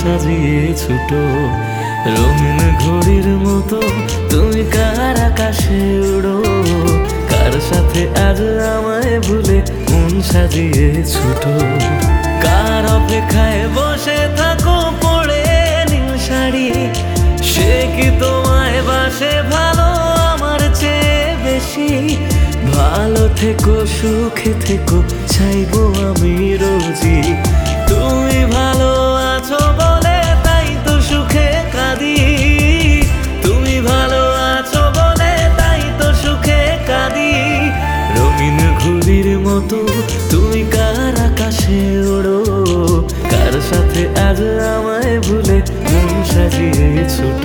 সাজিয়ে ছোট রঙিন ঘড়ির মতো তুমি কার আকাশে উড়ো, কার সাথে আজ আমায় ভুলে মন সাজিয়ে ছোট। কার অপেক্ষায় বসে থাকো পড়ে নীল শাড়ি, সে কি তোমায় বাসে ভালো আমার চেয়ে বেশি? ভালো থেকো সুখে থেকো চাইবো আমি রোজই, তুমি ভালো আছো বলে তাই তো সুখে কাঁদি। তুমি ভালো আছো বলে তাই তো সুখে কাঁদি। রঙিন ঘুড়ির মতো তুমি কার আকাশে ওড়ো, কার সাথে আজ আমায় ভুলে মন সাজিয়ে ছোট।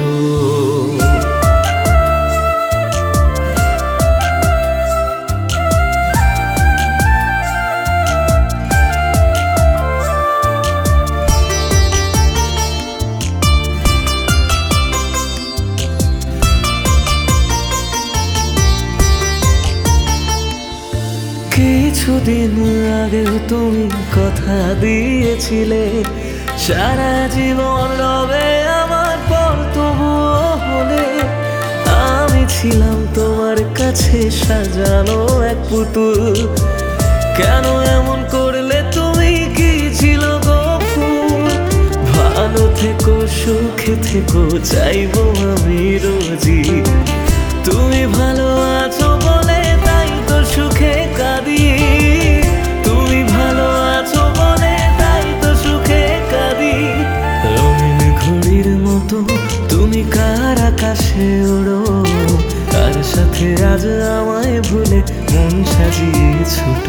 কিছুদিন আগে তুমি কথা দিয়েছিলে সারা জীবন রবে আমার পর, তবুও হলে আমি ছিলাম তোমার কাছে সাজানো এক পুতুল। কেন এমন করলে তুমি? কি ছিল গো ফুল? ভালো থেকো সুখে থেকো চাইবো আমি রোজই, তুমি ভালো আছো বলে তাই তো সুখে কাঁদি। তুমি ভালো আছো বলে তাই তো সুখে কাঁদি। রঙিন ঘড়ির মতো তুমি কার আকাশে ওড়ো, কার সাথে আজ আমায় ভুলে মন সাজিয়ে ছোট।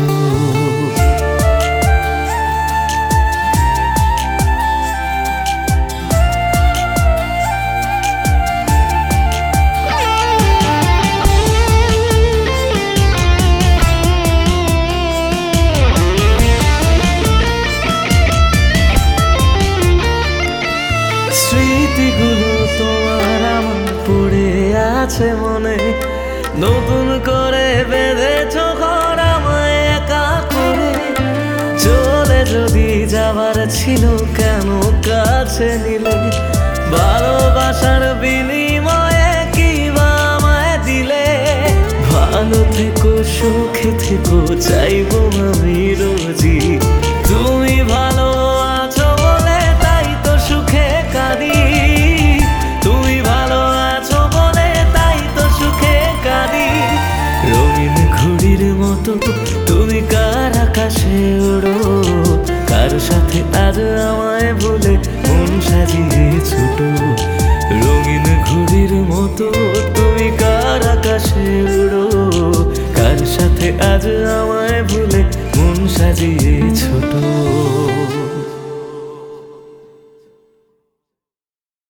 স্মৃতিগুলো তোমার আমার পড়ে আছে মনে, নতুন করে বেঁধেছ ঘর আমায় একা করে। চলে যদি যাবার ছিল কেন কাছে নিলে? ভালোবাসার বিনিময়ে কি বা আমায় দিলে? ভালো থেকো সুখে থেকো চাইবো আমি রোজই, তুমি ভালো আছো বলে তাই তো সুখে কাঁদি। তুমি ভালো আছো বলে তাই তো সুখে কাঁদি। রঙিন ঘড়ির মতো তুমি কার আকাশে ওড়ো, কার সাথে আজ আমায় ভুলে মন সাজিয়ে ছোট। রঙিন ঘড়ির মতো তুমি কার আকাশে উড়ো, কার সাথে আজ আমায় ভুলে মন সাজিয়ে ছোট।